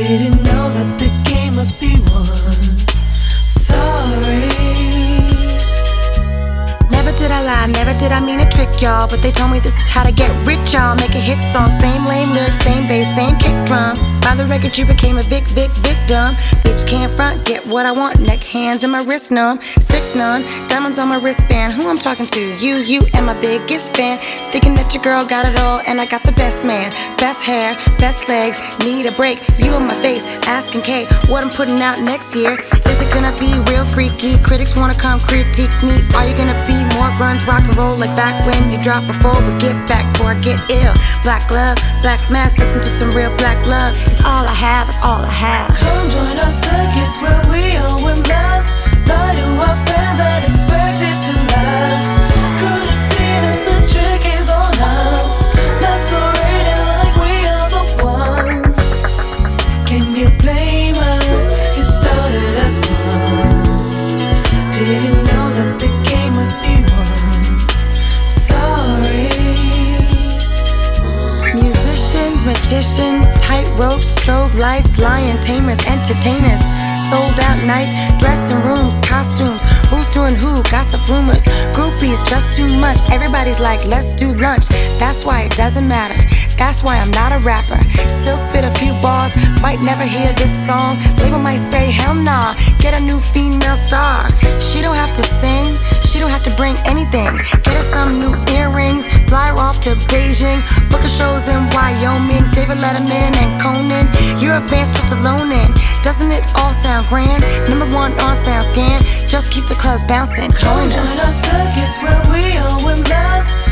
Didn't know that the game must be won. Sorry. Never did I lie, never did I mean to trick y'all, but they told me this is how to get rich, y'all. Make a hit song, same lame lyrics, same bass, same kick drum. By the record you became a victim. Bitch can't front, get what I want. Neck, hands, and my wrist numb. Sick none, diamonds on my wristband. Who I'm talking to? You and my biggest fan. Thinking that your girl got it all, and I got the best man. Best hair, best legs, need a break. You in my face, asking K what I'm putting out next year. Is it gonna be real freaky? Critics wanna come critique me. Are you gonna be more grunge, rock and roll like back when you dropped before we get back before I get ill? Black love, black mask, listen to some real black love. It's all I have, it's all I have. Come join our circus where we all wear masks. Lie to our fans and expect it to last. Could it be that the trick is on us? Masquerading like we are the ones. Can you blame us? It started as fun. Didn't know that the game must be won. Sorry. Musicians, magicians, tightrope, strobe lights, lion tamers, entertainers. Sold out nights, dressing rooms, costumes. Who's doing who? Gossip rumors. Groupies, just too much. Everybody's like, let's do lunch. That's why it doesn't matter. That's why I'm not a rapper. Still spit a few bars. Might never hear this song. Label might say, hell nah. Get a new female star. She don't have to sing. She don't have to bring anything. Get her some new earrings. Fly her off to Beijing. Book her shows in Wyoming. David Letterman and Conan. You're advanced just alone in. Doesn't it all sound grand? #1 on SoundScan. Just keep the clubs bouncing. Join us. Join our circus where we all wear masks.